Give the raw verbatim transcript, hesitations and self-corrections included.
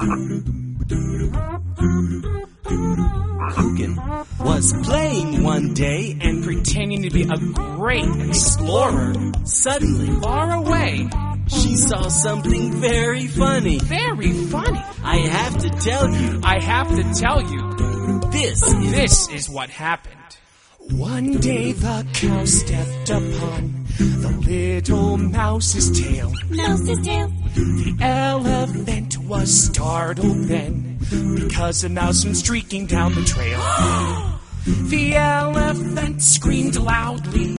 Pukin was playing one day and pretending to be a great explorer. Suddenly, Far away, she saw something very funny. very funny. I have to tell you, I have to tell you, this is... this is what happened. One day the cow stepped upon the little mouse's tail. Mouse's tail. The elephant was startled then, because a mouse went streaking down the trail. The elephant screamed loudly.